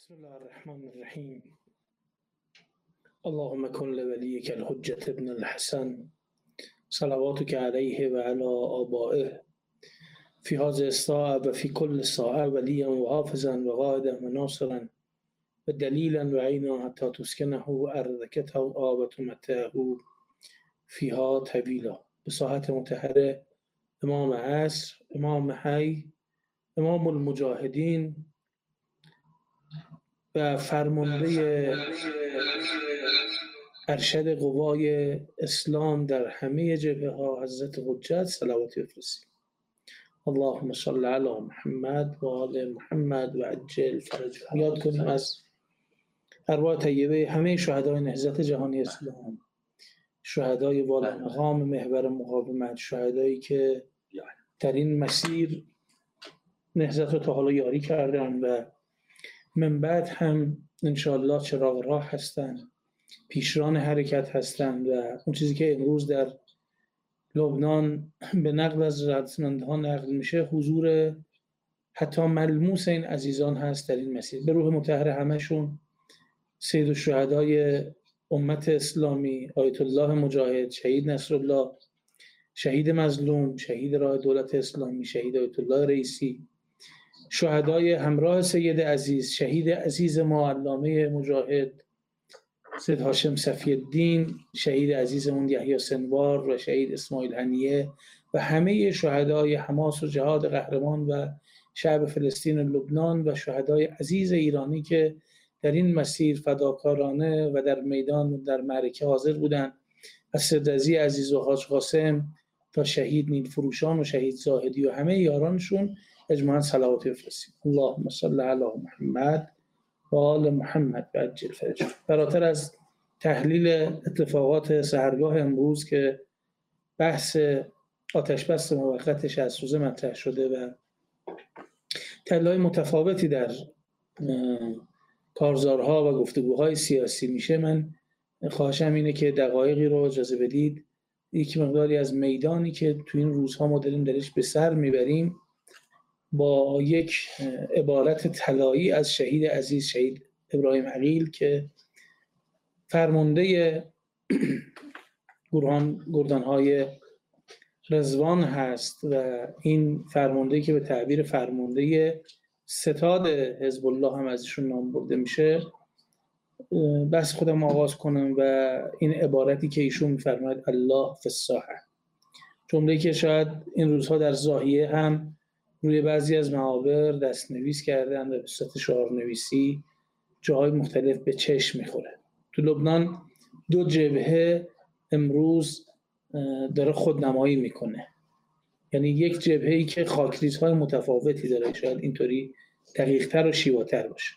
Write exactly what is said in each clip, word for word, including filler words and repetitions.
بسم الله الرحمن الرحیم. اللهم کن لولیک الحجة ابن الحسن صلواتك علیه و علی آبائه فی هذه الساعة و فی کل ساعة ولیا و حافظا و قائدا و ناصرا و دلیلا و عینا حتی تسکنه ارضک طوعا و تمتعه فیها طویلا. به ساحت مطهره امام عصر، امام حی، امام المجاهدین و فرمانده ارشد قوای اسلام در همه جبهه ها حضرت حجت صلواتی بفرستیم. اللهم صل علی محمد و آل محمد و عجل فرجهم. یاد کنیم از ارواح طیبه همه شهدای نهضت جهانی اسلام، شهدای والا مقام محور مقاومت، شهدایی که در این مسیر نهضت رو تا حالا یاری کردن و من بعد هم انشاءالله چراغ راه هستند، پیشران حرکت هستند و اون چیزی که امروز در لبنان به نقل از رضامندان نقل میشه حضور حتی ملموس این عزیزان هست در این مسیر. به روح مطهر همشون، سید الشهدای امت اسلامی آیت الله مجاهد، شهید نصرالله، شهید مظلوم، شهید راه دولت اسلامی، شهید آیت الله رئیسی، شهدای همراه سید عزیز، شهید عزیز ما علامه مجاهد سید هاشم صفی الدین، شهید عزیزمون یحیی سنوار و شهید اسماعیل هنیه و همه شهدای حماس و جهاد قهرمان و شعب فلسطین و لبنان و شهدای عزیز ایرانی که در این مسیر فداکارانه و در میدان و در معرکه حاضر بودند، از سید رضی عزیز و حاج قاسم تا شهید نیل فروشان و شهید زاهدی و همه یارانشون اجماعاً صلوات بفرستیم. اللهم صل علی محمد و آل محمد و عجل فرجهم. فراتر از تحلیل اتفاقات سحرگاه امروز که بحث آتشبس موقتش از روزه مطرح شده و تحلیل‌های متفاوتی در کارزارها و گفتگوهای سیاسی میشه، من خواهشم اینه که دقایقی رو اجازه بدید یک مقداری از میدانی که تو این روزها ما داریم درش به سر میبریم با یک عبارت طلایی از شهید عزیز شهید ابراهیم عقیل که فرمانده گروهان گردانهای رضوان هست و این فرمانده که به تعبیر فرمانده ستاد حزب الله هم ازشون نام برده میشه، بس خودم آغاز کنم و این عبارتی که ایشون میفرماید الله فی الساحه، جمله‌ای که شاید این روزها در زاهیه هم روی بعضی از محاور دستنویس کردن و به صورت شعارنویسی جاهای مختلف به چشم میخوره. تو لبنان دو جبهه امروز داره خودنمایی میکنه، یعنی یک جبهه‌ای که خاکریزهای متفاوتی داره، شاید اینطوری دقیق‌تر و شیواتر باشه.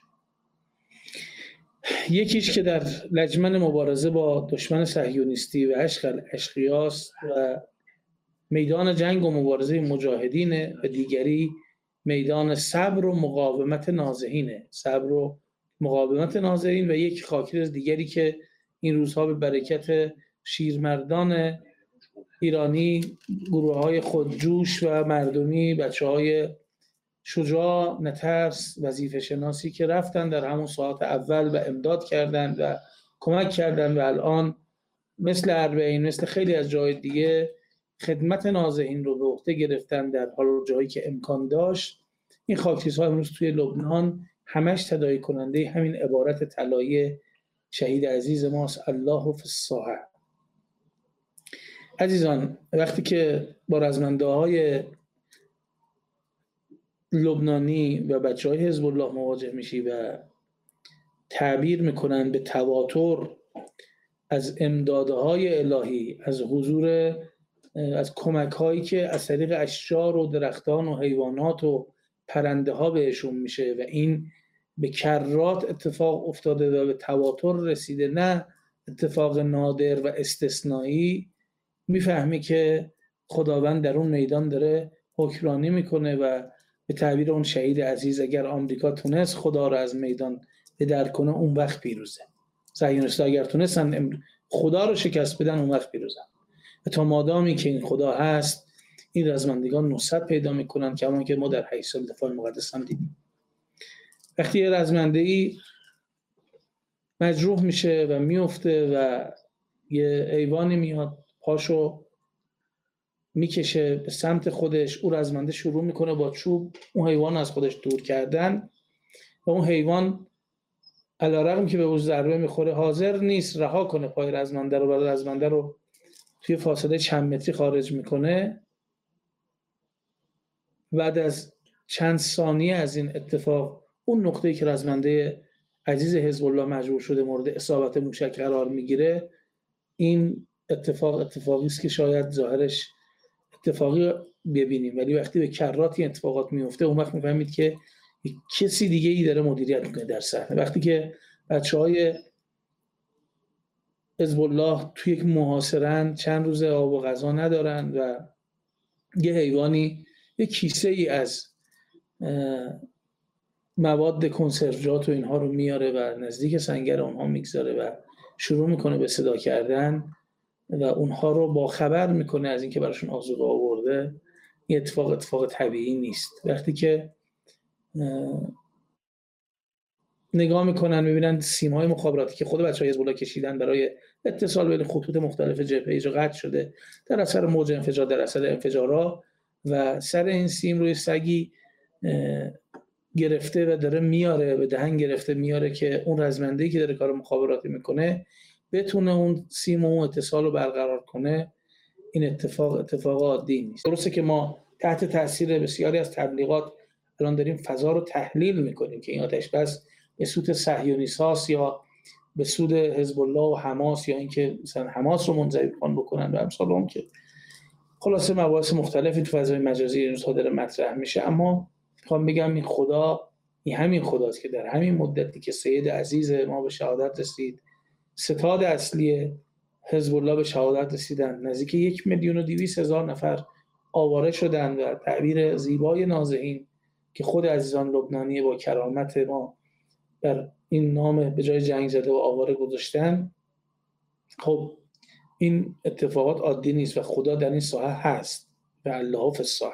یکیش که در لجمن مبارزه با دشمن صهیونیستی و عشق اشقیاست و میدان جنگ و مبارزه مجاهدینه و دیگری میدان صبر و مقاومت نازحینه، صبر و مقاومت نازحین و یک خاکریز دیگری که این روزها به برکت شیرمردان ایرانی، گروه‌های خودجوش و مردمی، بچه‌های شجاع، نترس، وظیفه شناسی که رفتن در همون ساعت اول و امداد کردن و کمک کردن و الان مثل اربعین، مثل خیلی از جای دیگه خدمت نازحین رو به عهده گرفتن در حال جایی که امکان داشت. این خاکریزها امروز توی لبنان همش تداعی کننده همین عبارت طلایی شهید عزیز ماست، الله فی الساحه. عزیزان، وقتی که با رزمنده‌های لبنانی و بچه‌های حزب الله مواجه میشی و تعبیر میکنن به تواتر از امدادهای الهی، از حضور، از کمک‌هایی که از طریق اشجار و درختان و حیوانات و پرنده ها بهشون میشه و این به کرات اتفاق افتاده و به تواتر رسیده، نه اتفاق نادر و استثنایی، میفهمی که خداوند در اون میدان داره حکمرانی میکنه و به تعبیر اون شهید عزیز اگر آمریکا تونست خدا رو از میدان بدر کنه اون وقت پیروزه. صهیونیست‌ها اگر تونستن خدا رو شکست بدن اون وقت پیروزن. و تا مادامی که این خدا هست این رزمندگان نصرت پیدا میکنن که همون که ما در حدیث دفاع مقدس هم دیدیم. وقتی یه رزمنده‌ای مجروح میشه و میفته و یه حیوانی میاد پاشو میکشه به سمت خودش، او رزمنده شروع میکنه با چوب اون حیوان از خودش دور کردن و اون حیوان علیرغم که به او ضربه میخوره حاضر نیست رها کنه پای رزمنده رو، و رزمنده رو توی فاصله چند متری خارج میکنه. بعد از چند ثانیه از این اتفاق اون نقطه‌ای که رزمنده عزیز حزب الله مجبور شده مورد اصابت موشک قرار میگیره، این اتفاق اتفاقی است که شاید ظاهرش اتفاقی ببینیم، ولی وقتی به کرات اتفاقات میفته اون وقت میفهمید که کسی دیگه ای داره مدیریت میکنه در صحنه. وقتی که بچهای حزب الله توی یک محاصره‌اند، چند روز آب و غذا ندارن و یه حیوانی یه کیسه ای از مواد کنسروجات و اینها رو میاره و نزدیک سنگر اونها میگذاره و شروع میکنه به صدا کردن و اونها رو با خبر میکنه از اینکه براشون آذوقه آورده، این اتفاق اتفاق طبیعی نیست. وقتی که نگاه میکنن میبینن سیم‌های مخابراتی که خود بچه‌های حزب الله کشیدن برای اتصال بین خطوط مختلف جبهه ایجا قطع شده در اثر موج انفجار، در اثر انفجارها، و سر این سیم روی سگی گرفته و داره میاره، به دهن گرفته میاره که اون رزمنده‌ای که داره کار مخابراتی میکنه بتونه اون سیم و اون اتصال رو برقرار کنه. این اتفاق اتفاق عادی نیست. درسته که ما تحت تاثیر بسیاری از تبلیغات الان داریم فضا رو تحلیل میکنیم که این آتش بس به سود صهیونیست‌هاست یا به سود حزب الله و حماس، یا اینکه مثلا حماس رو منزوی بکنن و امثال اون، که خلاصه مباحث مختلفی تو فضای مجازی این روزها داره مطرح میشه. اما میخوام بگم این خدا، این همین خداست که در همین مدتی که سید عزیز ما به شهادت رسید، ستاد اصلی حزب الله به شهادت رسیدن، نزدیک یک میلیون و دویست هزار نفر آواره شدند و تعبیر زیبای نازنین که خود عزیزان لبنانی با کرامت ما در این نام به جای جنگ زده و آواره گذاشتن. خب این اتفاقات عادی نیست و خدا در این ساحه هست و الله فی الساحه.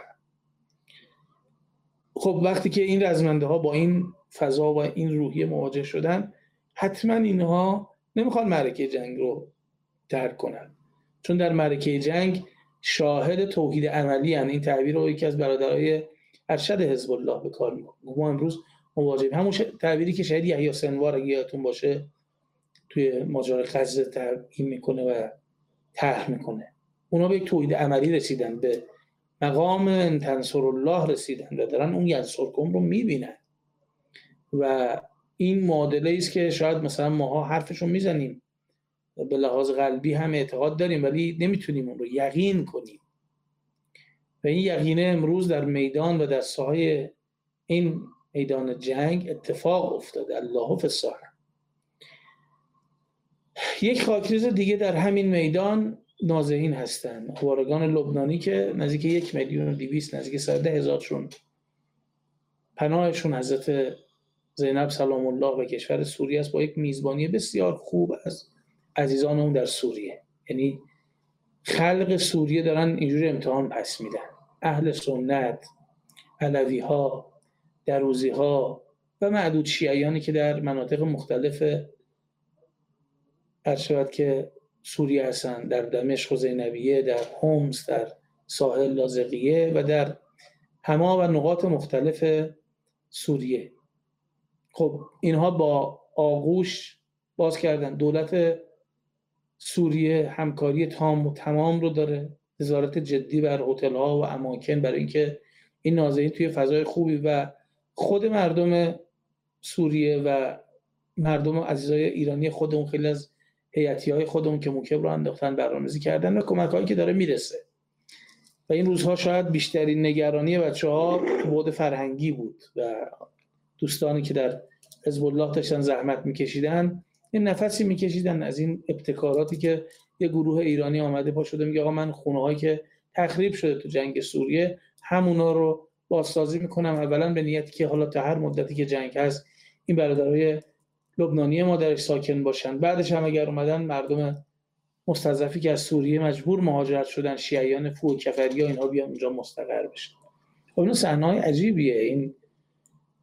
خب وقتی که این رزمنده ها با این فضا و این روحیه مواجه شدن، حتما اینها نمیخوان معرکه جنگ رو ترک کنن، چون در معرکه جنگ شاهد توحید عملی هستند. این تعبیر رو یکی از برادرای ارشد حزب الله به کار می‌بره. ما امروز مواجهیم همون تعبیری که شاید یحیی سنوار اگه یادتون باشه توی ماجرای غزه تعیین میکنه و طرح میکنه. اونا به یک توحید عملی رسیدن، به مقام ان تنصر الله رسیدن و دارن اون ینصرکم رو میبینن و این معادله است که شاید مثلا ماها حرفشو میزنیم، به لحاظ قلبی هم اعتقاد داریم، ولی نمیتونیم اون رو یقین کنیم و این یقینه امروز در میدان و در ساحه این میدان جنگ اتفاق افتاده. الله فی الساحه. یک خاکریز دیگه در همین میدان نازحین هستند، آوارگان لبنانی که نزدیک یک میلیون و دویست، نزدیک صد هزارشون پناهشون حضرت زینب سلام الله و کشور سوریه است، با یک میزبانی بسیار خوب از عزیزان اون در سوریه. یعنی خلق سوریه دارن اینجوری امتحان پس میدن، اهل سنت، علوی ها، دروزی ها و معدود شیعیانی که در مناطق مختلف هرشود که سوریه هستن، در دمشق و زینبیه، در حمص، در ساحل لاذقیه و در حما و نقاط مختلف سوریه. خب اینها با آغوش باز کردن. دولت سوریه همکاری تام و تمام رو داره، نظارت جدی بر هتل‌ها و اماکن برای اینکه این نازحین توی فضای خوبی و خود مردم سوریه و مردم عزیزای ایرانی خودمون، خیلی از هیئتی‌های خودمون که موکب رو انداختن برنامه‌ریزی کردن و کمک‌هایی که داره میرسه. و این روزها شاید بیشترین نگرانی بچه‌ها بعد فرهنگی بود و دوستانی که در حزب الله داشتن زحمت می‌کشیدن این نفسی می‌کشیدن از این ابتکاراتی که یه گروه ایرانی آمده پا شده میگه آقا من خونه‌هایی که تخریب شده تو جنگ سوریه همونا رو بازسازی می‌کنم، اولا به نیتی که حالا تا هر مدتی که جنگ هست این برادرای لبنانی ما درش ساکن باشن، بعدش هم اگر اومدن مردم مستضعفی که از سوریه مجبور مهاجرت شدن، شیعیان فو کفریا، اینها بیان اونجا مستقر بشن. خب این صحنه‌های عجیبیه. این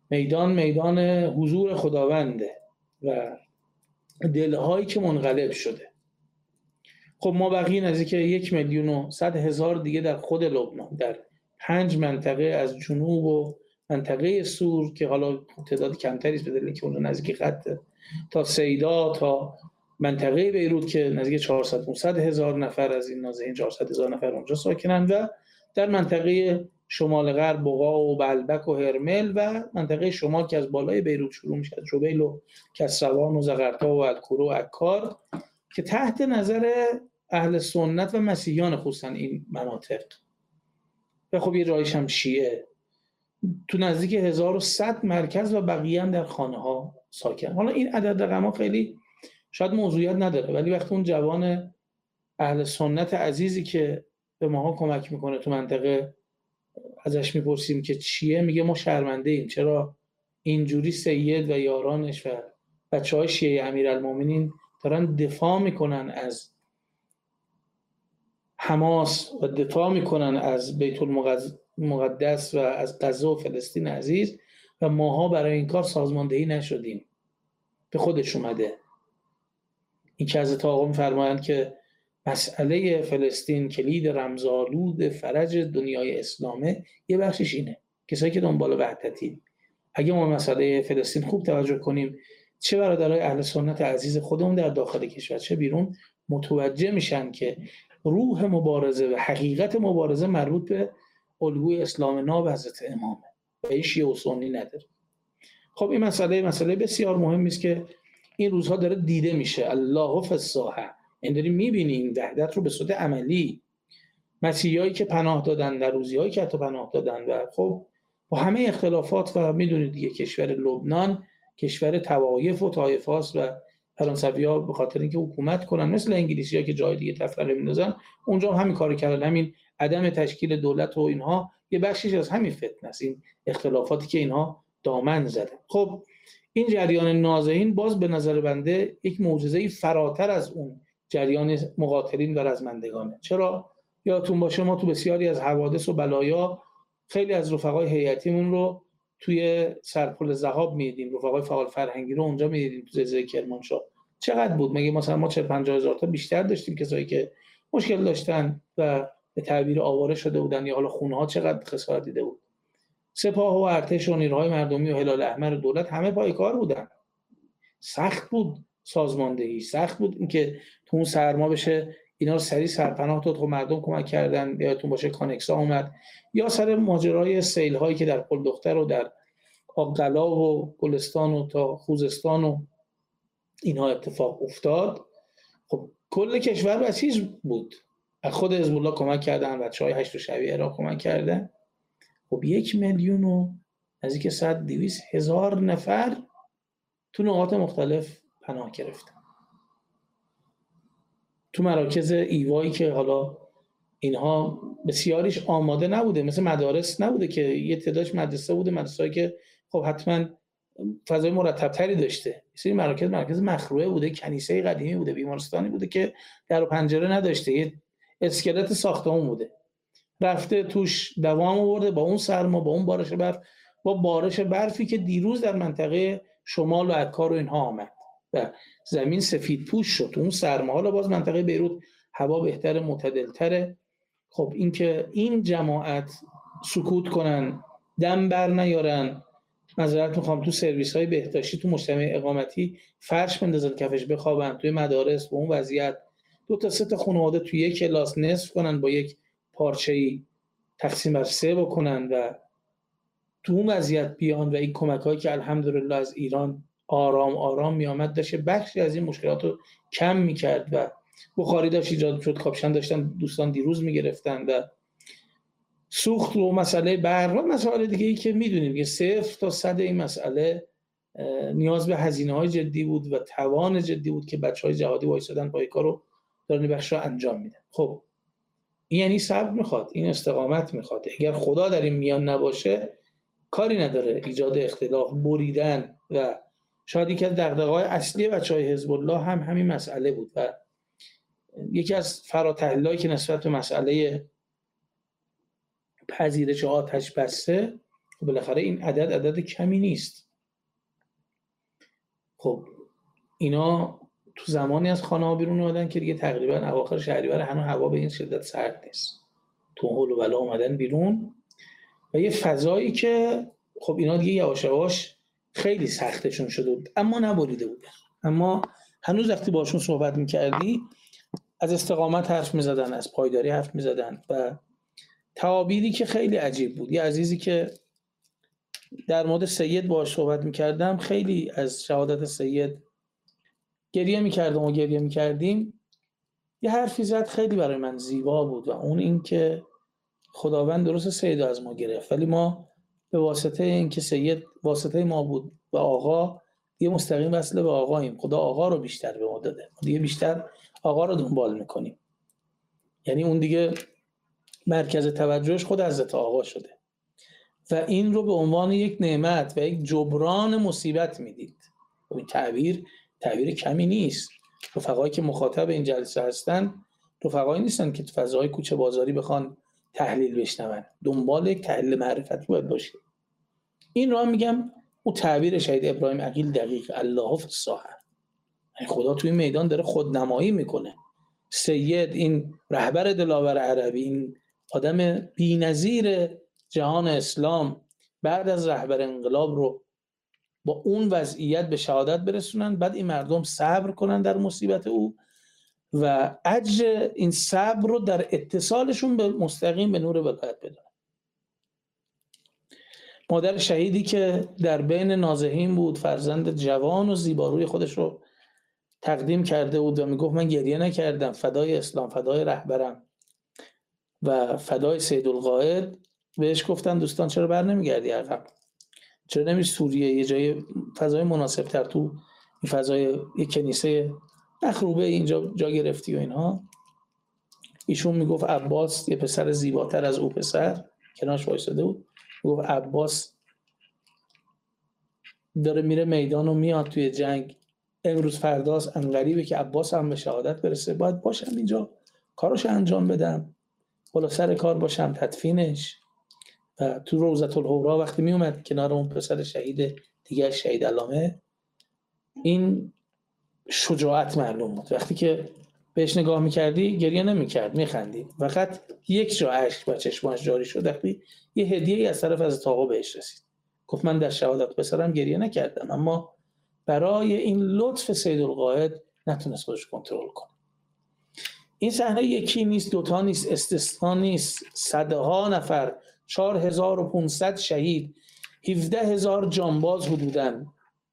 میدان میدان حضور خداونده و دلهایی که منقلب شده. خب ما بقیه نزدیک یک میلیون و صد هزار دیگه در خود لبنان، در پنج منطقه از جنوب و منطقه سور که حالا تعداد کمتری است به دلیل که اون نزدیک خط، تا سیدا، تا منطقه بیروت که نزدیک چهارصد پانصد هزار نفر از این نازحین چهارصد هزار نفر اونجا ساکنن، و در منطقه شمال غرب بقا و بلبک و هرمل و منطقه شمال که از بالای بیروت شروع میشه، جبیل و کسروان و زغرتا و الکورو و عکار، که تحت نظر اهل سنت و مسیحیان خصوصا این مناطق، و خب یه جایش هم شیعه، تو نزدیک هزار و صد مرکز و بقیه هم در خانه ها ساکن. حالا این عدد رقم ها خیلی شاید موضوعیت نداره، ولی وقتی اون جوان اهل سنت عزیزی که به ماها کمک میکنه تو منطقه ازش میپرسیم که چیه، میگه ما شرمنده ایم چرا اینجوری سید و یارانش و بچه های شیعه امیرالمومنین دارن دفاع میکنن از حماس و دفاع میکنن از بیت المقدس و از غزه و فلسطین عزیز و ماها برای این کار سازماندهی نشدیم. به خودش اومده. این که حضرت آقا میفرمایند که مسئله فلسطین کلید رمزآلود فرج دنیای اسلامه، یه بخشش اینه. کسایی که دنبال وحدتی، اگه ما مسئله فلسطین خوب توجه کنیم، چه برادرای اهل سنت عزیز خودمون در داخل کشور چه بیرون، متوجه میشن که روح مبارزه و حقیقت مبارزه مربوط به الگوی اسلام ناب حضرت امامه و شیعه و سنی نداره. خب این مسئله مسئله بسیار مهمی است که این روزها داره دیده میشه. الله فی الساحه، این داریم میبینیم وحدت رو به صورت عملی. مسیحیایی که پناه دادن در روزیایی که حتی پناه دادن و خب با همه اختلافات، و میدونید دیگه کشور لبنان کشور طوایف و طایفه است و فرانسوی‌ها به خاطر اینکه حکومت کنن مثل انگلیسی‌ها که جای دیگه تفرقه میندازن، اونجا هم همین کارو کردن. همین عدم تشکیل دولت و اینها یه بخشیش از همین فتنه است، این اختلافاتی که اینها دامن زدن. خب این جریان نازحین باز به نظر بنده یک معجزه‌ای فراتر از اون جریان مقاتلین و رزمندگانه. چرا؟ یادتون باشه ما تو بسیاری از حوادث و بلایا خیلی از رفقای هیئتیمون رو توی سرپل ذهاب می‌دیدیم، رفقای فعال فرهنگی رو اونجا می‌دیدیم تو زلزله کرمانشاه. چقدر بود؟ مگه مثلا ما چهل پنجاه هزار تا بیشتر داشتیم کسایی که مشکل داشتن و به تعبیر آواره شده بودن، یا حالا خونه‌ها چقدر خسارت دیده بود. سپاه و ارتش و نیروهای مردمی و هلال احمر و دولت همه پای کار بودن. سخت بود سازماندهی، سخت بود اینکه تو اون سرما بشه اینا رو سریع سرپناه داد. خب مردم کمک کردن، یادتون باشه کانکسا اومد، یا سر ماجرای سیل هایی که در پل دختر و در آقلا و گلستان و تا خوزستان و اینها اتفاق افتاد. خب کل کشور بسیج بود. خود حزب الله کمک کردن، بچهای هشت شبیه عراق کمک کردن. خب یک میلیون و نزدیک صد دویست هزار نفر تو نقاط مختلف پناه گرفتن، تو مراکز ایوایی که حالا اینها بسیاریش آماده نبوده، مثل مدارس نبوده که یه تعدادش مدرسه بوده، مدرسه‌ای که خب حتما فضای مرتب‌تری داشته. مثل این مراکز مرکز مخروعه بوده، کنیسه قدیمی بوده، بیمارستانی بوده که در و پنجره نداشته، یه اسکلت ساختمون بوده. رفته توش دوام آورده با اون سرما، با اون بارش برف، با بارش برفی که دیروز در منطقه شمال و عکار و اینها آمد و زمین سفید پوش شد. اون سرما، حالا باز منطقه بیروت هوا بهتره، معتدل‌تره. خب این که این جماعت سکوت کنن، دم بر نیارن، معذرت میخوام، تو سرویس های بهداشتی، تو مجتمع اقامتی فرش بندازن کفش بخوابن، توی مدارس با اون وضعیت دو تا سه تا خانواده توی یک کلاس نصف کنن، با یک پارچه‌ای تقسیم بر سه بکنن و تو اون وضعیت بیان و این کمک‌هایی که الحمدلله از ایران آرام آرام میامد داشت بخشی از این مشکلات رو کم میکرد و بخاری داشت ایجاد شد. کاپشن داشتن دوستان دیروز میگرفتن و سوخت و مسئله برق و مسائل دیگه ای که میدونیم که صفر تا صد این مسئله نیاز به هزینه‌های جدی بود و توان جدی بود که بچه‌های جهادی وایسادن پای کارو دارن بخشا انجام میدن. خب این یعنی صبر میخواد، این استقامت میخواد. اگر خدا در این میان نباشه کاری نداره، ایجاد اختلاف، بریدن و شاید یکی از دغدغه‌های اصلی بچه‌های حزب الله هم همین مسئله بود و یکی از فراتحلیلایی که نسبت به مسئله پذیرش آتش بسته بالاخره این عدد عدد کمی نیست. خب اینا تو زمانی از خانه ها بیرون اومدن که دیگه تقریبا اواخر شهریور هنوز هوا به این شدت سرد نیست، تو هول و بلا اومدن بیرون و یه فضایی که خب اینا دیگه یواش یواش خیلی سختشون شده بود، اما نبریده بودن. اما هنوز وقتی باشون صحبت میکردی از استقامت حرف میزدن، از پایداری حرف میزدن و تعابیری که خیلی عجیب بود. یه عزیزی که در مورد سید باهاش صحبت میکردم خیلی از شهادت سید گریه میکردم و گریه میکردیم. یه حرفی زد خیلی برای من زیبا بود و اون این که خداوند درست سید از ما گرفت ولی ما به واسطه این که سید واسطه ما بود و آقا دیگه مستقیم وصل به آقاییم. خدا آقا رو بیشتر به ما داده، دیگه بیشتر آقا رو دنبال میکنیم. یعنی اون دیگه مرکز توجهش خود حضرت آقا شده و این رو به عنوان یک نعمت و یک جبران مصیبت میدید. این تعبیر تعبیر کمی نیست. رفقایی که مخاطب این جلسه هستن رفقایی نیستن که تو فضای کوچه بازاری بخوان تحلیل بشنون، دنبال یک تحلیل معرفتی باید باشه. این رو هم میگم اون تعبیر شهید ابراهیم عقیل دقیق، الله فی الساحه، خدا توی میدان داره خودنمایی میکنه. سید این رهبر دلاور عربی، این آدم بی‌نظیر جهان اسلام بعد از رهبر انقلاب رو با اون وضعیت به شهادت برسونن، بعد این مردم صبر کنن در مصیبت او و اجر این صبر رو در اتصالشون به مستقیم به نور ولایت بدن. مادر شهیدی که در بین نازحین بود، فرزند جوان و زیباروی خودش رو تقدیم کرده بود و میگفت من گریه نکردم، فدای اسلام، فدای رهبرم و فدای سیدالقائد. بهش گفتن دوستان چرا بر نمیگردی عقب، چرا نمیری سوریه، یه جای فضای مناسب تر، تو این فضای یک کنیسه مخروبه اینجا جا گرفتی و اینها. ایشون میگفت عباس، یه پسر زیباتر از او پسر کنارش وایساده بود، میگفت عباس داره میره میدان و میاد توی جنگ، امروز فرداست، انقریبه که عباس هم به شهادت برسه، باید باشم اینجا کارش انجام بدم، بالا سر کار باشم، تدفینش. و تو روضة الحورا وقتی می اومد کنار اون پسر شهید دیگه شهید علامه، این شجاعت معلوم بود. وقتی که بهش نگاه میکردی گریه نمیکرد، میخندید، فقط یک جا اشک با چشماش جاری شد وقتی یه هدیه‌ای از طرف از آقا بهش رسید. گفت من در شهادت پسرم گریه نکردم، اما برای این لطف سیدالقائد نتونست خودش کنترل کنه. این صحنه یکی نیست، دوتا نیست، استثنا نیست، صدها نفر، چهار هزار و پانصد شهید، هفده هزار جانباز حدوداً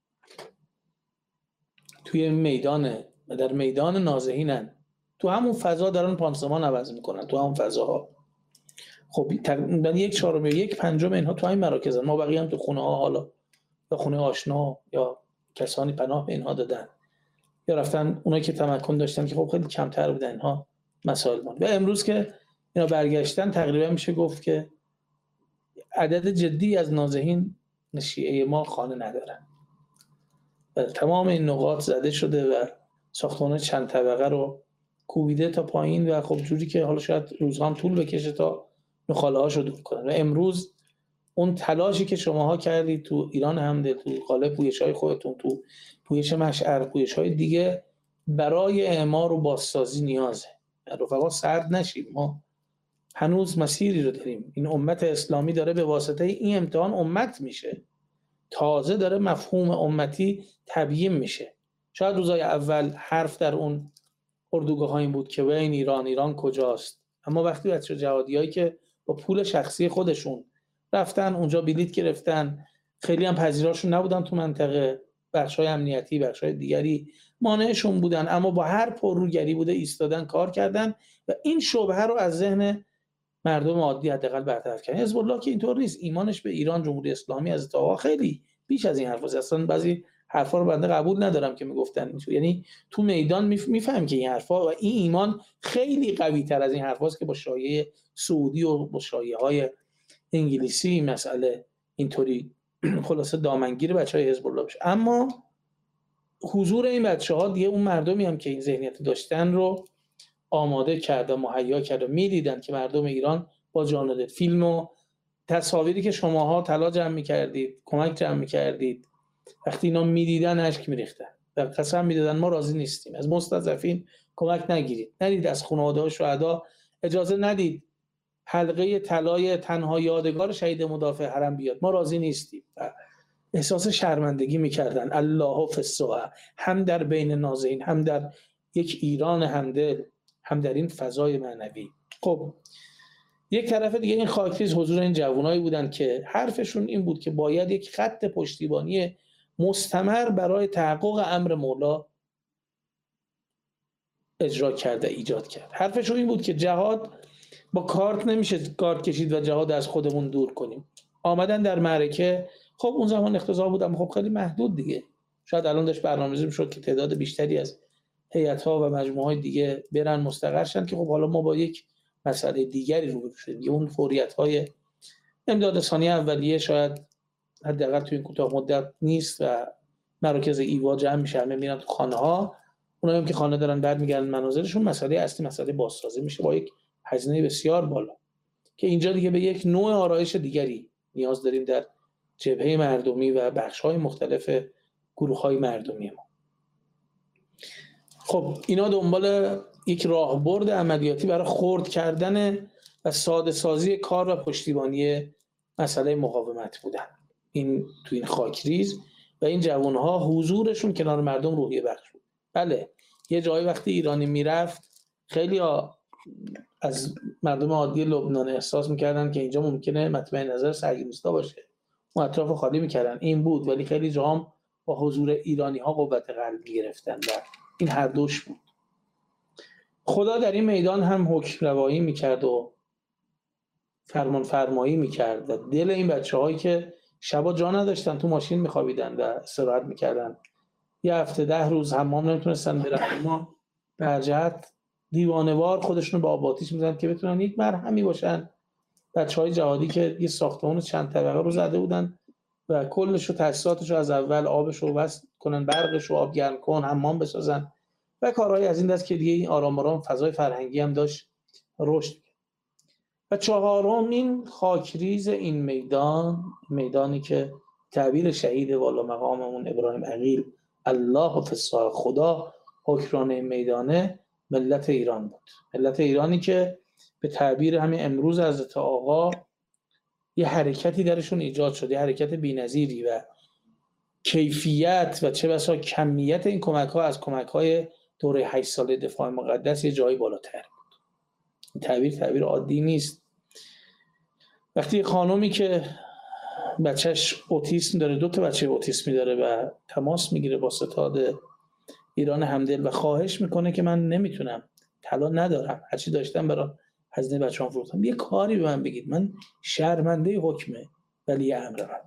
توی میدانه و در میدان نازحینن، تو همون فضا دارن پانسمان عوض میکنن، تو همون فضاها. خب تقریبا یک چهارم یا یک پنجم اینها تو همین مراکزن، ما بقیه هم تو خونه ها، حالا یا خونه آشنا یا کسانی پناه به اینها دادن یا رفتن اونایی که تمکن داشتن که خب خیلی کمتر بودن اینها مسائل مون. و امروز که اینا برگشتن تقریبا میشه گفت که عدد جدی از نازحین شیعه ما خانه ندارن و تمام این نقاط زده شده و ساختمان چند طبقه رو کوبیده تا پایین و خب جوری که حالا شاید روزها هم طول بکشه تا نخاله هاشو دور کنن. و امروز اون تلاشی که شماها کردید تو ایران حمده، تو قالب پویش‌های خودتون، تو پویش مشعر، پویش‌های دیگه، برای اعمار و بازسازی نیازه. رفقا سرد نشید، ما هنوز مسیری رو داریم. این امت اسلامی داره به واسطه این امتحان امت میشه، تازه داره مفهوم امتی تبیین میشه. شاید روزای اول حرف در اون اردوگاه این بود که بین ایران ایران کجاست، اما وقتی بچه جهادیایی که با پول شخصی خودشون رفتن اونجا بلیط گرفتن، خیلی هم پذیراشون نبودن تو منطقه، بخشای امنیتی بخشای دیگری مانعشون بودن، اما با هر پرروگری بوده ایستادن کار کردن و این شبهه رو از ذهن مردم عادی حداقل برطرف کردن. حزب الله که اینطور نیست، ایمانش به ایران، جمهوری اسلامی، از تا خیلی بیش از این حرفاست. اصلا بعضی حرفا رو بنده قبول ندارم که میگفتن اینطور، یعنی تو میدان میفهم که این حرفا و این ایمان خیلی قوی تر از این حرفاست که با شایعه سعودی و با شایعه‌های انگلیسی مسئله اینطوری خلاصه دامنگیر بچهای حزب الله بشه. اما حضور این بچه‌ها دیگه اون مردمی هم که این ذهنیت داشتن رو آماده کرده، مهیا کرده، می‌دیدن که مردم ایران با جان و دل فیلمو تصاویری که شماها طلا جمع می‌کردید، کمک جمع می‌کردید، وقتی اینا می‌دیدن اشک می‌ریختن و قسم می‌دادن ما راضی نیستیم، از مستضعفین کمک نگیرید، ندید از خانواده‌های شهدا، اجازه ندید حلقه طلای تنها یادگار شهید مدافع حرم بیاد، ما راضی نیستیم. احساس شرمندگی می‌کردن. الله فی الصحه، هم در بین نازنین، هم در یک ایران همدل، هم در این فضای معنوی. خب یک طرف دیگه این خاکریز حضور این جوانایی بودن که حرفشون این بود که باید یک خط پشتیبانی مستمر برای تحقق امر مولا اجرا کرده، ایجاد کرد. حرفشون این بود که جهاد با کارت نمیشه کارت کشید و جهاد از خودمون دور کنیم. آمدن در معرکه، خب اون زمان اقتضا بودم، خب خیلی محدود دیگه. شاید الان داشت برنامه‌ریزی میشد که تعداد بیشتری از هیئت‌ها و مجموعه‌های دیگه برن مستقر شن، که خب حالا ما با یک مسئله دیگری روبرو شدیم. اون فوریت‌های امداد ثانی اولیه شاید حداقل توی این کوتاه مدت نیست و مراکز ایوا جمع میشه، همه میرن تو خانه‌ها، اونایی هم که خانه دارن برمیگردن منازلشون. مسئله اصلی مسئله بازسازی میشه با یک هزینه بسیار بالا، که اینجا دیگه به یک نوع آرایش دیگری نیاز داریم در جبهه مردمی و بخش‌های مختلف گروه‌های مردمی ما. خب اینا دنبال یک راهبرد عملیاتی برای خرد کردن و ساده سازی کار و پشتیبانی مسئله مقاومت بودن. این تو این خاکریز و این جوان‌ها حضورشون کنار مردم روحیه بخش بود. بله یه جایی وقتی ایرانی میرفت خیلی ها از مردم عادی لبنان احساس میکردن که اینجا ممکنه مطمئن نظر سرگیرستا باشه، اون اطراف خالی میکردن. این بود، ولی خیلی جاها با حضور ایرانی ها قوت قلب گرفتن و این هر دوش بود. خدا در این میدان هم حکم روایی میکرد و فرمان فرمایی میکرد و دل این بچه هایی که شبا جا نداشتن تو ماشین میخوابیدن و استراحت میکردن، یه هفته ده روز حمام نمیتونستن برن، اما به هر جهت دیوانه‌وار خودشونو به آب آتیش میزنن که بتونن یک مرهمی باشن. بچهای جهادی که یه ساختمان چند طبقه رو زده بودن و کلش رو تاسیساتش رو از اول آبش رو وصل کنن، برقش رو آب گرم کن، حمام بسازن و کارهای از این دست که دیگه این آرام آرام فضای فرهنگی هم داشت رشد. و چهارمین خاکریز این میدان، میدانی که تعبیر شهید والا مقاممون ابراهیم عقیل الله فی الصحه، خدا حکران این میدانه، ملت ایران بود. ملت ایرانی که به تعبیر همین امروز حضرت آقا یه حرکتی درشون ایجاد شد، یه حرکت بی‌نظیری و کیفیت و چه بسا کمیت این کمک ها از کمک های دوره هشت ساله دفاع مقدس یه جایی بالاتر بود. این تعبیر تعبیر عادی نیست. وقتی خانومی که بچهش اوتیسم داره، دو تا بچه اوتیسمی داره و تماس میگیره با ستاد ایران همدل و خواهش میکنه که من نمیتونم، طلا ندارم، هرچی داشتم برای هزینه بچه‌ام فروختم، یه کاری به من بگید، من شرمنده حکم ولی امرم.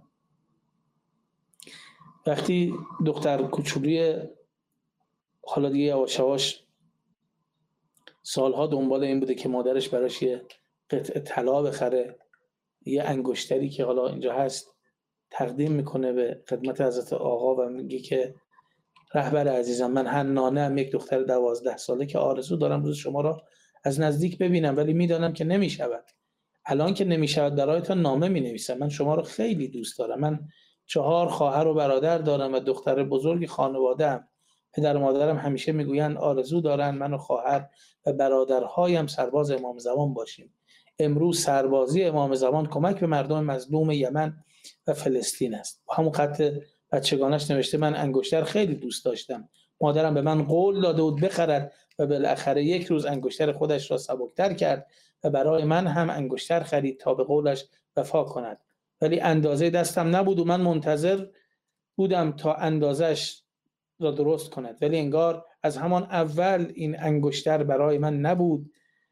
وقتی دختر کوچولی حالا دیگه یواش یواش سالها دنبال این بوده که مادرش براش یه قطعه طلا بخره، یه انگشتری که حالا اینجا هست تقدیم میکنه به خدمت حضرت آقا و میگه که رهبر عزیزم، من حنانه ام، یک دختر دوازده ساله که آرزو دارم روز شما را از نزدیک ببینم، ولی میدانم که نمیشود. الان که نمیشود برایتان نامه مینویسم. من شما را خیلی دوست دارم. من چهار خواهر و برادر دارم و دختر بزرگ خانواده‌ام. پدر و مادرم همیشه میگویند آرزو دارن من و خواهر و برادرهایم سرباز امام زمان باشیم. امروز سربازی امام زمان کمک به مردم مظلوم یمن و فلسطین است. با همون خط بچگانش نوشته من انگشتر خیلی دوست داشتم. مادرم به من قول داده بود بخرد و بالاخره یک روز انگشتر خودش را سبکتر کرد و برای من هم انگشتر خرید تا به قولش وفا کند. ولی اندازه دستم نبود و من منتظر بودم تا اندازش را درست کند، ولی انگار از همان اول این انگشتر برای من نبود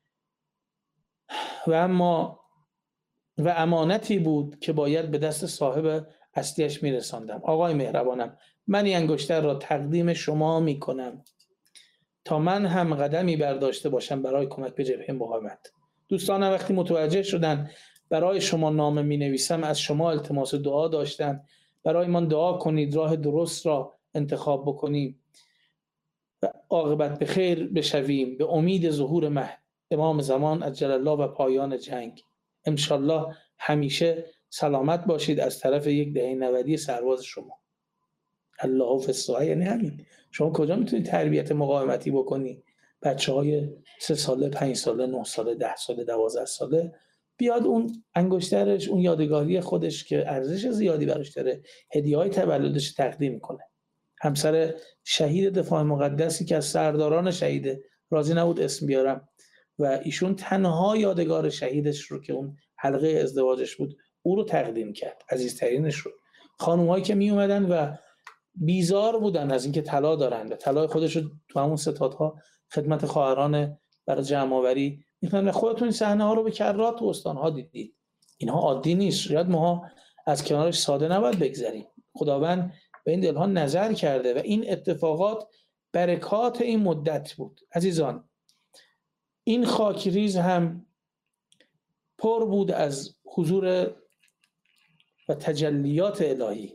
و اما و امانتی بود که باید به دست صاحب اصلیش میرساندم. آقای مهربانم، من این انگشتر را تقدیم شما میکنم تا من هم قدمی برداشته باشم برای کمک به جبهه مقاومت. دوستانم وقتی متوجه شدن برای شما نامه می نویسم، از شما التماس دعا داشتم برای من دعا کنید راه درست را انتخاب بکنیم و عاقبت به خیر بشویم به امید ظهور مهد امام زمان عجل الله و پایان جنگ. انشالله همیشه سلامت باشید از طرف یک دهه نودی سرباز شما. الله فی الصحه یعنی همین. شما کجا میتونید تربیت مقاومتی بکنی؟ بچه‌های سه ساله، پنج ساله، نه ساله، ده ساله، دوازده ساله بیاد اون انگشترش، اون یادگاری خودش که ارزش زیادی براش داره، هدیه‌های تولدش تقدیم کنه. همسر شهید دفاع مقدسی که از سرداران شهید، راضی نبود اسم بیارم، و ایشون تنها یادگار شهیدش رو که اون حلقه ازدواجش بود او رو تقدیم کرد، عزیزترینش رو. خانم‌هایی که می اومدن و بیزار بودن از اینکه طلا دارن، طلای خودش رو تو همون ستادها خدمت خواهران برای جمع‌آوری می‌کنن. خودتون این صحنه‌ها رو به کرات و استان‌ها دیدید. اینها عادی نیست. شاید ما از کنارش ساده نباید بگذریم. خداوند به این دلها نظر کرده و این اتفاقات برکات این مدت بود. عزیزان، این خاکریز هم پر بود از حضور و تجلیات الهی.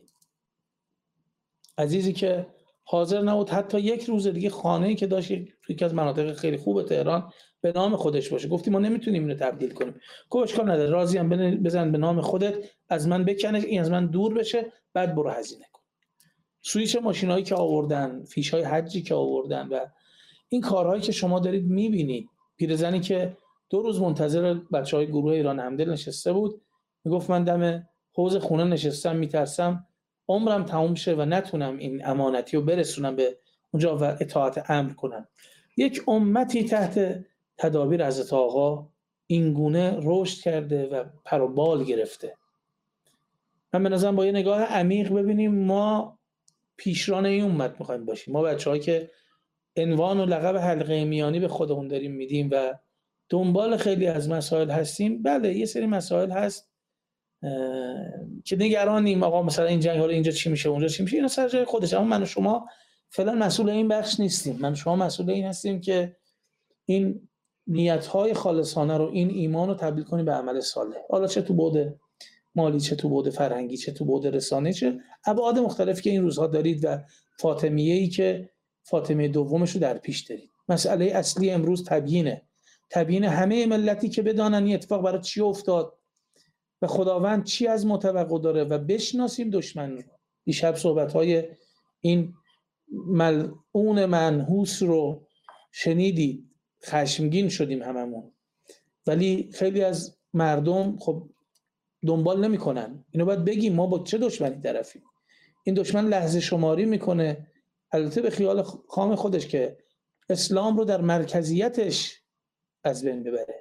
عزیزی که حاضر نبود حتی یک روز دیگه خانه‌ای که داشت توی یکی از مناطق خیلی خوب تهران به نام خودش باشه. گفتیم ما نمیتونیم اینو تبدیل کنیم. گفت اشکال نداره، راضیم بزن به نام خودت، از من بکنه، این از من دور بشه، بعد برو هزینه کن. سوئیچ ماشینایی که آوردن، فیش‌های حجی که آوردن و این کارهایی که شما دارید می‌بینید. پیرزنی که دو روز منتظر بچه‌های گروه ایران همدل نشسته بود، میگفت من دم حوض خونه نشستم، میترسم عمرم تموم شه و نتونم این امانتی رو برسونم به اونجا و اطاعت امر کنم. یک امتی تحت تدابیر حضرت آقا این گونه رشد کرده و پر و بال گرفته. من به نظرم با یه نگاه عمیق ببینیم ما پیشران این امت میخوایم باشیم. ما بچه‌هایی که عنوان و لقب حلقه میانی به خودمون داریم میدیم و دنبال خیلی از مسائل هستیم، بله یه سری مسائل هست که نگرانیم آقا مثلا این جنگ حالا اینجا چی میشه اونجا چی میشه، اینا سر جای خودش. اما من و شما فعلا مسئول این بخش نیستیم. من و شما مسئول این هستیم که این نیت‌های خالصانه رو، این ایمان رو تبدیل کنیم به عمل صالح. حالا چه تو بعد مالی، چه تو بعد فرهنگی، چه تو بعد رسانه‌ای، چه ابعاد مختلفی که این روزها دارید و فاطمیه‌ای که فاطمه دومش رو در پیش دارید. مسئله اصلی امروز تبیینه. تبیین همه ملتی که بدانن این اتفاق برای چی افتاد و خداوند چی از ما توقع داره و بشناسیم دشمن رو. دیشب صحبت‌های این ملعون منحوس رو شنیدید، خشمگین شدیم هممون، ولی خیلی از مردم خب دنبال نمی‌کنن. اینو باید بگیم ما با چه دشمنی طرفیم. این دشمن لحظه شماری میکنه، البته به خیال خام خودش که اسلام رو در مرکزیتش از بین ببره.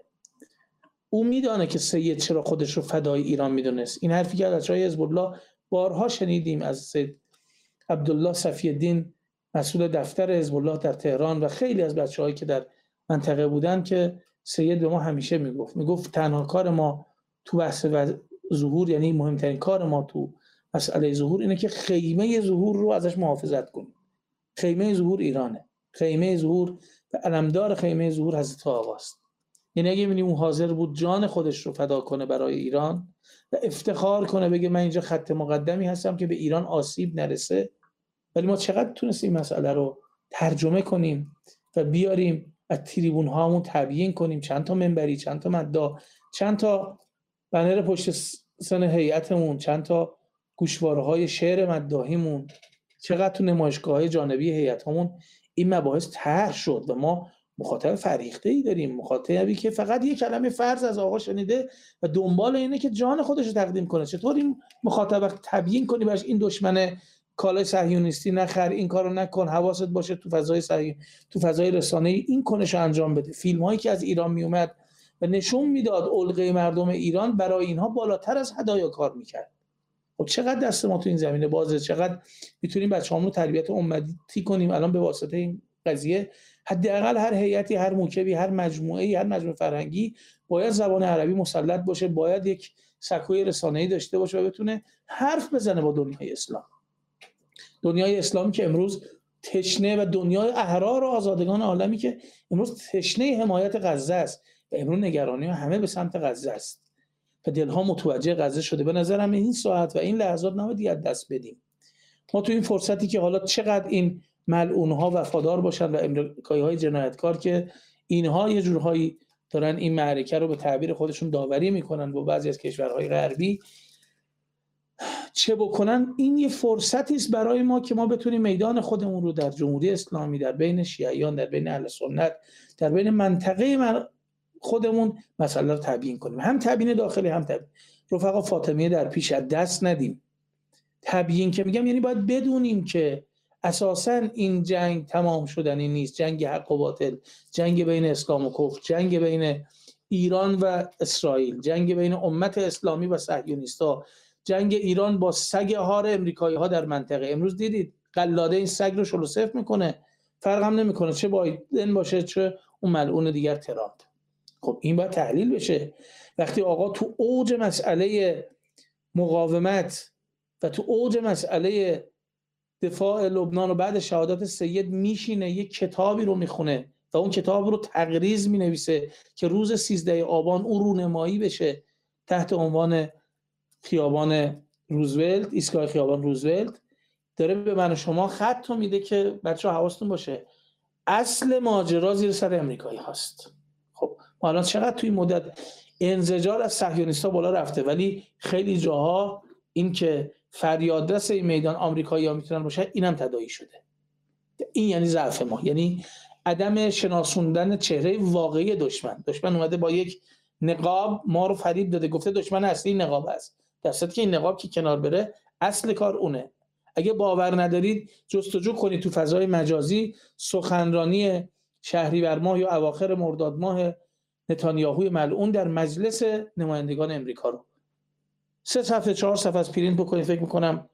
او میدانه که سید چرا خودش رو فدای ایران میدونست. این حرفی که از بچه‌های حزب الله بارها شنیدیم از سید عبدالله صفی الدین مسئول دفتر حزب الله در تهران و خیلی از بچه‌هایی که در منطقه بودن که سید به ما همیشه میگفت میگفت تنها کار ما تو بحث و ظهور، یعنی مهمترین کار ما تو مسئله ظهور اینه که خیمه ظهور رو ازش محافظت کنیم. خیمه ظهور ایرانه. خیمه ظهور و علمدار خیمه ظهور حضرت آقاست. یعنی اگه ببینیم اون حاضر بود جان خودش رو فدا کنه برای ایران و افتخار کنه بگه من اینجا خط مقدمی هستم که به ایران آسیب نرسه، ولی ما چقدر تونستیم مسئله رو ترجمه کنیم و بیاریم از تریبون هامون تبیین کنیم، چند تا منبری، چند تا مداح، چند تا بنر پشت سن هیئتمون، چند تا گوشواره‌های شعر مداحیمون، چقدر تو نمایشگاه‌های جانبی هیئتمون این مباحث طرح شد و ما مخاطب فریخته‌ای داریم، مخاطبی که فقط یک کلمه فرض از آقا شنیده و دنبال اینه که جان خودش رو تقدیم کنه. چطور این مخاطب تبیین کنی باش این دشمن کالای صهیونیستی نخر، این کارو نکن، حواست باشه تو فضای صهیون، تو فضای رسانه‌ای این کنشو انجام بده. فیلم‌هایی که از ایران میومد و نشون میداد علقه مردم ایران برای اینها بالاتر از هدایا کار میکرد. خب چقدر دست ما تو این زمینه بازه، چقدر میتونیم بچه‌هامون رو تربیت امتی کنیم الان به واسطه این قضیه. حداقل هر هیئتی، هر موکبی، هر مجموعه‌ای، هر مجموعه فرهنگی باید زبان عربی مسلط باشه، باید یک سکوی رسانه‌ای داشته باشه و بتونه حرف بزنه با دنیای اسلام. دنیای اسلامی که امروز تشنه و دنیای احرار و آزادگان عالمی که امروز تشنه حمایت غزه است و امروز نگرانی همه به سمت غزه است و دلها متوجه غزه شده. به نظرم این ساعت و این لحظات نباید از دست بدیم. ما تو این فرصتی که حالا چقدر این ملعونها وفادار باشن و امریکایی‌های جنایتکار که اینها یه جورهایی دارن این معرکه رو به تعبیر خودشون داوری میکنن با بعضی از کشورهای غربی، چه بکنن این یه فرصتی است برای ما که ما بتونیم میدان خودمون رو در جمهوری اسلامی، در بین شیعیان، در بین اهل سنت، در بین منطقه من خودمون مسئله رو تبیین کنیم، هم تبیین داخلی هم تبیین. رفقا فاطمیه در پیش از دست ندیم. تبیین که میگم یعنی باید بدونیم که اساساً این جنگ تمام شدنی نیست، جنگ حق و باطل، جنگ بین اسلام و کفر، جنگ بین ایران و اسرائیل، جنگ بین امت اسلامی و صهیونیست‌ها، جنگ ایران با سگ هار امریکایی‌ها در منطقه. امروز دیدید قلاده این سگ رو شلو صفر میکنه، فرق هم نمیکنه چه بایدن باشه چه اون ملعون دیگر ترامپ. خب این باید تحلیل بشه. وقتی آقا تو اوج مسئله مقاومت و تو اوج مسئله دفاع لبنان و بعد شهادت سید میشینه یک کتابی رو میخونه و اون کتاب رو تقریض مینویسه که روز سیزده آبان اون رونمایی بشه تحت عنوان خیابان روزولت، ایستگاه خیابان روزولت، داره به من و شما خط میده که بچه‌ها حواستون باشه اصل ماجرا زیر سر امریکایی هست. خب ما الان چقدر توی مدت انزجار از صهیونیست‌ها بالا رفته، ولی خیلی جاها این که فریادرس این میدان آمریکایی‌ها میتونن باشه اینم تداعی شده. این یعنی ضعف ما، یعنی عدم شناسوندن چهره واقعی دشمن. دشمن اومده با یک نقاب ما رو فریب داده، گفته دشمن اصلی نقاب است، در صورتی که این نقاب که کنار بره اصل کار اونه. اگه باور ندارید جستجو کنید تو فضای مجازی سخنرانی شهریور ماه یا اواخر مرداد ماه نتانیاهوی ملعون در مجلس نمایندگان امریکا رو، سه صفحه چهار صفحه از پرینت بکنید، فکر میکنم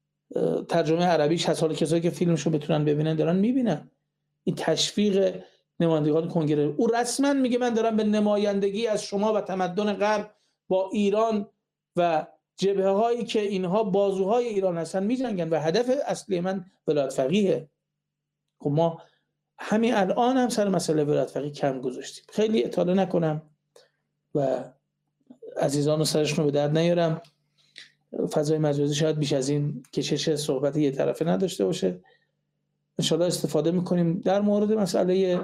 ترجمه عربیش هست، حالا کسایی که فیلمشو بتونن ببینن دارن میبینن. این تشویق نمایندگان کنگره، او رسما میگه من دارم به نمایندگی از شما و تمدن غرب با ایران و جبهه هایی که اینها بازوهای ایران هستن میجنگن و هدف اصلی من ولایت فقیه. خب ما همین الان هم سر مسئله ولایت فقیه کم گذاشتیم. خیلی اطاله نکنم و عزیزان رو سرشون رو به درد نیارم، فضای مجازی شاید بیش از این کشش صحبت یه طرفه نداشته باشه، انشالله استفاده میکنیم. در مورد مسئله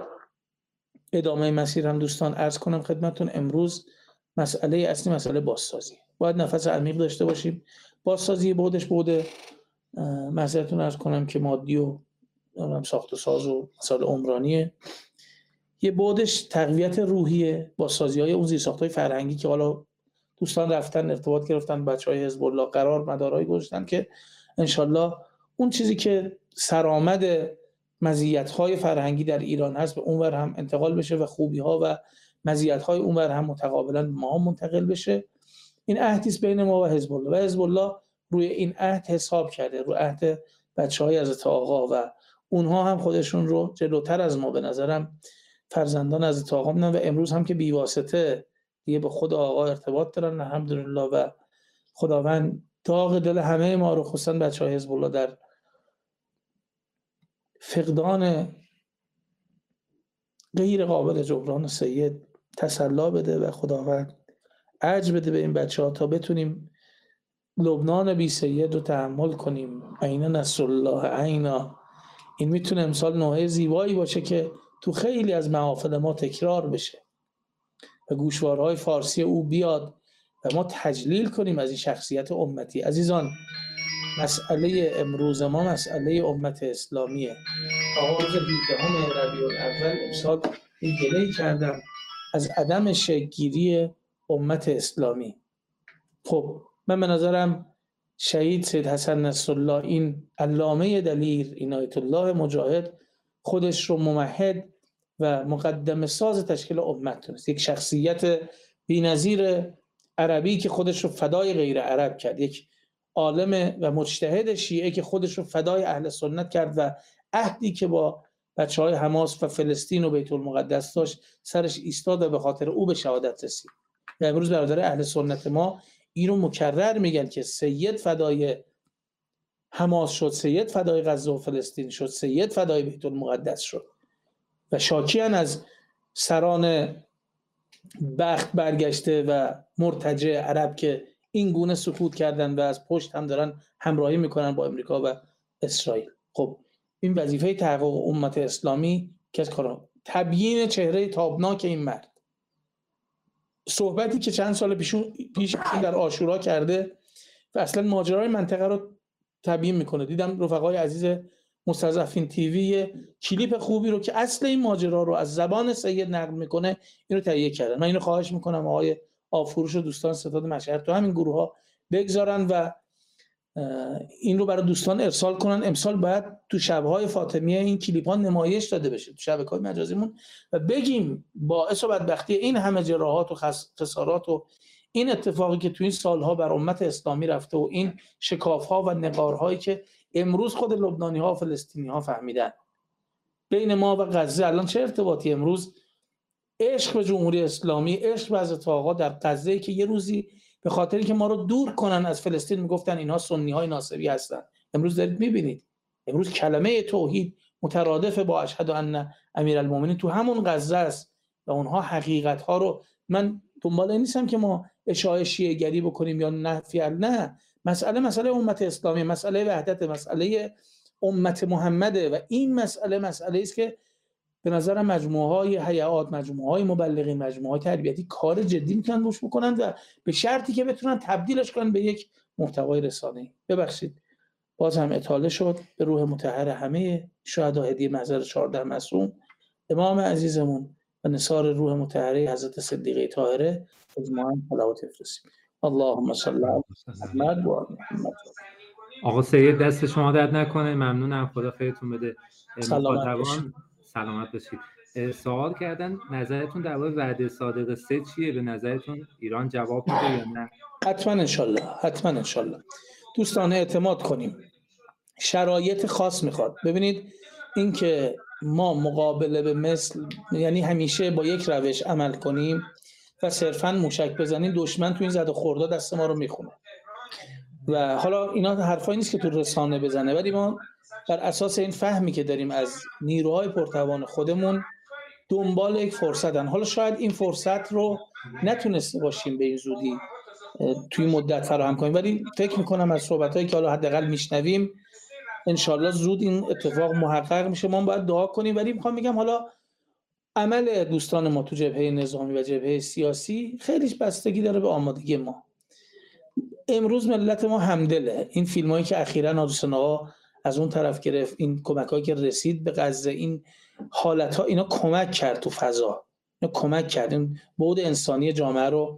ادامه مسیر هم دوستان عرض کنم خدمتون، امروز مسئله اصلی مسئله بازسازی، باید نفس عمیق داشته باشیم. بازسازی بودش بوده معذرتون عرض کنم که مادی و ساخت و ساز و مسائل عمرانیه، یه بودش تقویت روحیه، بازسازی های اون زیرساخت‌های فرهنگی که حالا دوستان رفتن ارتباط گرفتن بچهای حزب الله قرار مدارایی گذاشتن که انشالله اون چیزی که سرآمد مزیت‌های فرهنگی در ایران هست به اونور هم انتقال بشه و خوبی‌ها و مزیت‌های اونور هم متقابلا ما هم منتقل بشه. این عهدی است بین ما و حزب الله و حزب الله روی این عهد حساب کرده، روی عهد بچهای حضرت آقا و اونها هم خودشون رو جلوتر از ما به نظرم فرزندان حضرت آقا میدونن و امروز هم که بیواسطه دیگه به خود آقا ارتباط دارن الحمدلله و خداوند داغ دل همه ما رو خصوصا بچهای حزب الله در فقدان غیر قابل جبران سید تسلا بده و خداوند اجر بده به این بچه ها تا بتونیم لبنان بی سید رو تحمل کنیم. عین نصر الله عینا. این میتونه امسال نوحه زیبایی باشه که تو خیلی از محافل ما تکرار بشه و گوشوارهای فارسی او بیاد و ما تجلیل کنیم از این شخصیت امتی. عزیزان مسئله امروز ما مسئله امت اسلامیه. آغاز هفدهم ربیع الاول امسال این گله‌ای کردم از عدم شکل‌گیری امت اسلامی. خب من به نظرم شهید سید حسن نصرالله این علامه دلیر، این آیت الله مجاهد خودش رو ممهد و مقدم ساز تشکیل امت دونست، یک شخصیت بی‌نظیر عربی که خودش رو فدای غیر عرب کرد، یک عالم و مجتهد شیعه که خودش رو فدای اهل سنت کرد و عهدی که با بچهای حماس و فلسطین و بیت المقدس داشت سرش ایستاد و به خاطر او به شهادت رسید. و امروز برادر اهل سنت ما اینو مکرر میگن که سید فدای حماس شد، سید فدای غزه و فلسطین شد، سید فدای بیت المقدس شد و شاکیان از سران بخت برگشته و مرتجع عرب که این گونه سکوت کردن و از پشت هم دارن همراهی میکنن با امریکا و اسرائیل. خب این وظیفه تحقق امت اسلامی که از کارا تبیین چهره تابناک این مرد صحبتی که چند سال پیشون پیش در عاشورا کرده و اصلا ماجرای منطقه رو تبیین میکنه. دیدم رفقای عزیز مستضعفین تیوی کلیپ خوبی رو که اصل این ماجرا رو از زبان سید نقل میکنه اینو تهیه کردن. من اینو خواهش میکنم آقای آفروش و دوستان ستاد مشهد تو همین گروه ها بگذارن و این رو برای دوستان ارسال کنن. امسال باید تو شب‌های فاطمیه این کلیپ ها نمایش داده بشه تو شبکه‌های مجازیمون و بگیم باعث و بدبختی این همه جراحات و خسارات و این اتفاقی که تو این سالها بر امت اسلامی رفته و این شکاف‌ها و نقارهایی که امروز خود لبنانی‌ها و فلسطینی‌ها فهمیدن بین ما و غزه الان چه ارتباطی. امروز عشق به جمهوری اسلامی، عشق به حضرت آقا در غزه‌ای که یه روزی به خاطر اینکه ما رو دور کنن از فلسطین میگفتن اینها سنی‌های ناصبی هستن، امروز دارید میبینید امروز کلمه توحید مترادف با اشهد ان امیرالمومنین تو همون غزه است و اونها حقیقت‌ها رو، من دنبال این نیستم که ما اشاعه شیعه گری بکنیم یا نفی، نه، مسئله مسئله امت اسلامی، مسئله وحدت، مسئله امت محمده و این مسئله مسئله است که به نظر مجموعه‌های هیئات، مجموعه‌های مبلغین، مجموعه‌های تربیتی کار جدی میتونن روش بکنن و به شرطی که بتونن تبدیلش کنن به یک محتوای رسانه‌ای. ببخشید باز هم اطاله شد. به روح مطهر همه شهدا هدیه محضر چهارده معصوم، امام عزیزمون و نثار روح مطهره حضرت صدیقه طاهره اجماعاً صلوات بفرستیم. اللهم صل علی محمد و آل محمد. آقا سید دست شما درد نکنه، ممنونم، خدا خیرتون بده. مخاطبان سلامت باشید. سوال کردن نظرتون درباره وعده صادق سه چیه؟ به نظرتون ایران جواب میده یا نه؟ حتما انشالله، حتما انشالله. دوستان اعتماد کنیم، شرایط خاص میخواد. ببینید این که ما مقابله به مثل یعنی همیشه با یک روش عمل کنیم و صرفاً موشک بزنیم، دشمن تو این زد و خوردا دست ما رو میخونه و حالا اینا حرفایی نیست که تو رسانه بزنه، ولی ما بر اساس این فهمی که داریم از نیروهای پرتوان خودمون دنبال یک فرصتن. حالا شاید این فرصت رو نتونسته باشیم به این زودی توی مدت فراهم کنیم، ولی فکر میکنم از صحبتایی که حالا حداقل میشنویم انشالله زود این اتفاق محقق میشه. ما باید دعا کنیم. ولی میخوام بگم حالا عمل دوستان ما تو جبهه نظامی و جبهه سیاسی خیلیش بستگی داره به آمادگی ما. امروز ملت ما همدله. این فیلمایی که اخیراً حسین آقا از اون طرف گرفت، این کمکایی که رسید به غزه، این حالت‌ها، اینا کمک کرد تو فضا، اینا کمک کرد، این بعد انسانی جامعه رو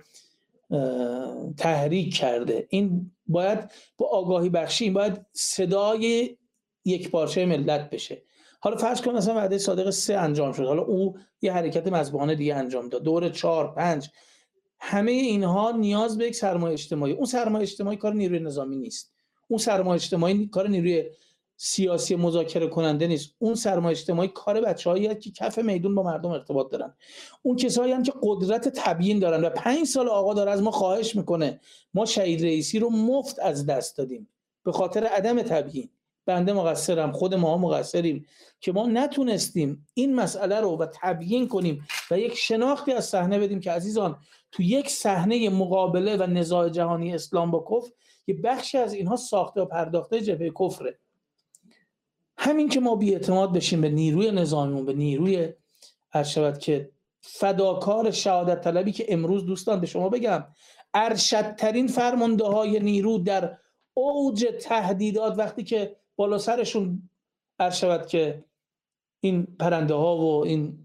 تحریک کرده. این باید با آگاهی بخشی، این باید صدای یک پارچه ملت بشه. حالا فرض کن مثلا وعده صادق سه انجام شد، حالا او یه حرکت مذبوحانه دیگه انجام داد، دور چهار پنج، همه اینها نیاز به یک سرمایه اجتماعی. اون سرمایه اجتماعی کار نیروی نظامی نیست، اون سرمایه اجتماعی کار نیروی سیاسی مذاکره کننده نیست، اون سرمایه اجتماعی کار بچه‌هایی که کف میدون با مردم ارتباط دارن، اون کسایی هم که قدرت تبیین دارن. و پنج سال آقا داره از ما خواهش میکنه، ما شهید رئیسی رو مفت از دست دادیم به خاطر عدم تبیین. بنده مقصرم، خود ما مقصریم که ما نتونستیم این مسئله رو و تبیین کنیم و یک شناختی از صحنه بدیم که عزیزان تو یک صحنه مقابله و نزاع جهانی اسلام با کفر یه بخشی از اینها ساخته و پرداخته جبهه کفره. همین که ما بی‌اعتماد بشیم به نیروی نظامیمون، به نیروی ارشد که فداکار شهادت طلبی که امروز دوستان به شما بگم ارشدترین فرمانده های نیرو در اوج تهدیدات، وقتی که بالا سرشون ارشد که این پرنده ها و این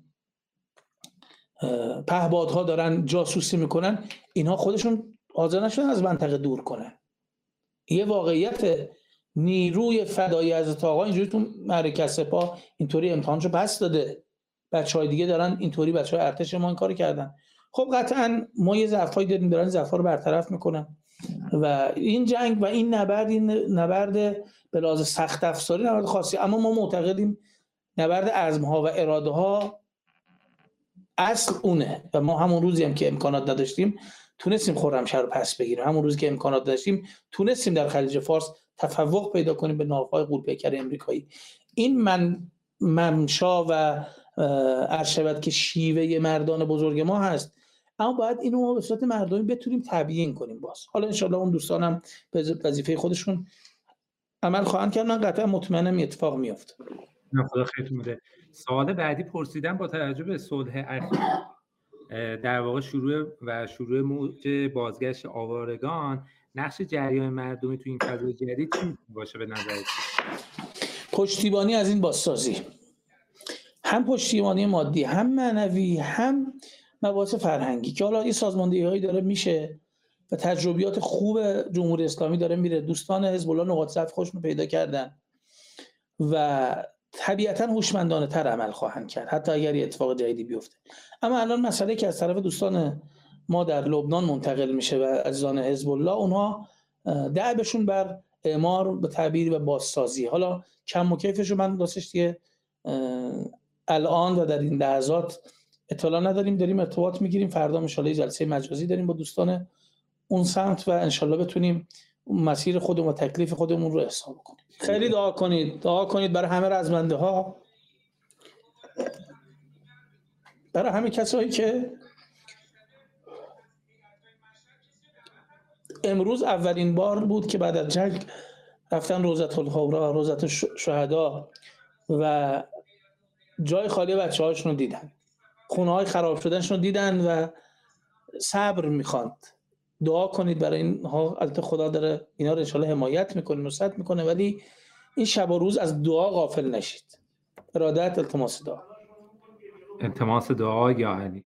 پهپادها دارن جاسوسی میکنن، اینها خودشون حاضر نشدن از منطقه دور کنن. یه واقعیت. نیروی فدایی حضرت آقا اینجوری تو معرکه سپاه اینطوری امتحانشو پس داده، بچهای دیگه دارن اینطوری، بچهای ارتش ما این کارو کردن. خب قطعا ما یه ضعفایی داریم، دارن ضعفا رو برطرف میکنن و این جنگ و این نبرد، این نبرد به لحاظ سخت افزاری نبرد خاصی، اما ما معتقدیم نبرد عزم‌ها و اراده ها اصل اونه و ما همون روزی هم که امکانات نداشتیم تونستیم خرمشهر رو پس بگیریم، همون روزی که امکانات داشتیم تونستیم در خلیج فارس تفوق پیدا کنیم به ناوهای غول‌پیکر امریکایی. این من ممشا و ارشبت که شیوه مردان بزرگ ما هست، اما باید اینو ما به صورت مردمی بتونیم تبیین کنیم. باز حالا انشالله اون دوستانم به وظیفه خودشون عمل خواهند کرد، من قطعا مطمئنم این اتفاق میفته. خدا خیرتون بده. سوال بعدی پرسیدم با توجه به صلح اخیر در واقع شروع و شروع موج بازگشت آوارگان، نقش جریان مردمی تو این فضای جدید چی باشه به نظرت؟ پشتیبانی از این بازسازی، هم پشتیبانی مادی، هم معنوی، هم مباحث فرهنگی که حالا این سازماندهی‌هایی داره میشه و تجربیات خوب جمهوری اسلامی داره میره. دوستان حزب الله نقاط ضعف خودشون پیدا کردن و طبیعتاً هوشمندانه تر عمل خواهند کرد حتی اگر یه اتفاق جدیدی بیفته. اما الان مسئله که از طرف دوستان ما در لبنان منتقل میشه و عزیزان حزب الله، اونها دعوشون بر اعمار به تعبیر و بازسازی، حالا کم و کیفش رو من راستش دیگه الان و در این لحظات اطلاع نداریم، داریم ارتباط میگیریم. فردا ان شاءالله جلسه مجازی داریم با دوستان اون سمت و ان شاءالله بتونیم مسیر خودمون و تکلیف خودمون رو حساب کنیم. خیلی دعا کنید، دعا کنید برای همه رزمنده ها، برای همه کسایی که امروز اولین بار بود که بعد از جنگ رفتن روضة الخورا، روضة الشهدا و جای خالی بچه‌هاشون رو دیدن، خونه‌های خراب شدنشون رو دیدن و صبر می‌خواند. دعا کنید برای اینها. البته خدا داره اینا رو ان شاءالله حمایت میکنه، نصرت میکنه، ولی این شب و روز از دعا غافل نشید. ارادت، التماس دعا. التماس دعا یا علی.